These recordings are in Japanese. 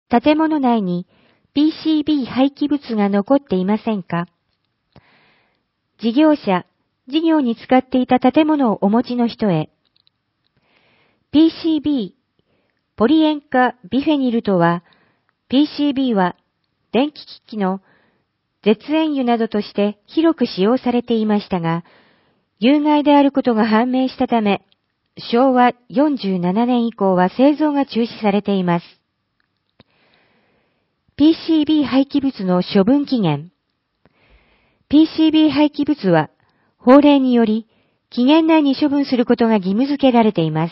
建物内に PCB 廃棄物が残っていませんか？事業者、事業に使っていた建物をお持ちの人へ。PCB、ポリ塩化ビフェニルとは、PCB は電気機器の絶縁油などとして広く使用されていましたが、有害であることが判明したため、昭和47年以降は製造が中止されています。PCB 廃棄物の処分期限。PCB 廃棄物は法令により期限内に処分することが義務付けられています。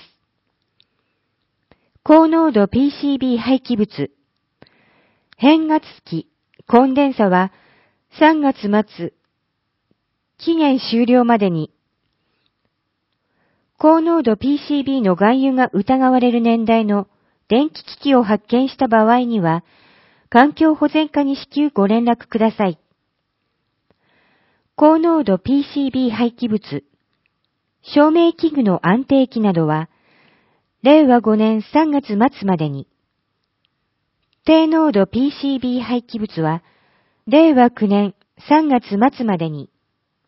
高濃度 PCB 廃棄物。変圧器、コンデンサは3月末、期限終了までに、高濃度 PCB の含有が疑われる年代の電気機器を発見した場合には、環境保全課に至急ご連絡ください。高濃度 PCB 廃棄物、照明器具の安定器などは、令和5年3月末までに、低濃度 PCB 廃棄物は、令和9年3月末までに、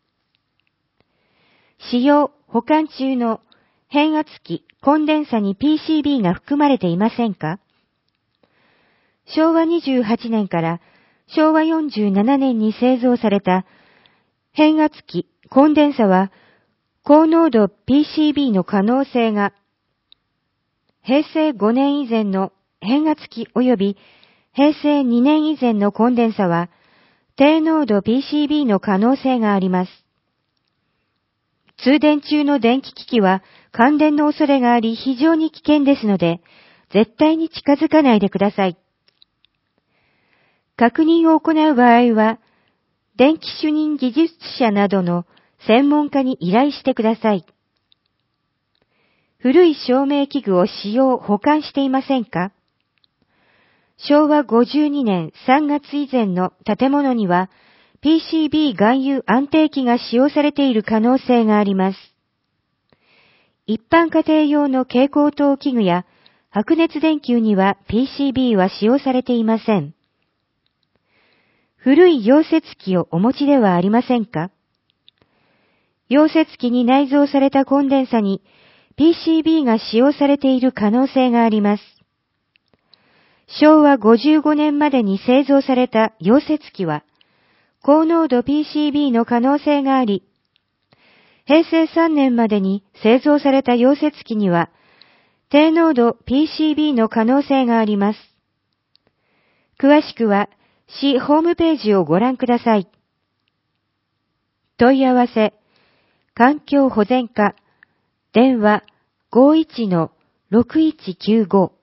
使用・保管中の変圧器・コンデンサに PCB が含まれていませんか？昭和28年から昭和47年に製造された変圧器・コンデンサは高濃度 PCB の可能性が平成5年以前の変圧器及び平成2年以前のコンデンサは低濃度 PCB の可能性があります。通電中の電気機器は感電の恐れがあり非常に危険ですので、絶対に近づかないでください。確認を行う場合は、電気主任技術者などの専門家に依頼してください。古い照明器具を使用・保管していませんか？昭和52年3月以前の建物には PCB 含有安定器が使用されている可能性があります。一般家庭用の蛍光灯器具や白熱電球には PCB は使用されていません。古い溶接機をお持ちではありませんか？溶接機に内蔵されたコンデンサに PCB が使用されている可能性があります。昭和55年までに製造された溶接機は高濃度 PCB の可能性があり、平成3年までに製造された溶接機には低濃度 PCB の可能性があります。詳しくは市ホームページをご覧ください。問い合わせ、環境保全課、電話 51-6195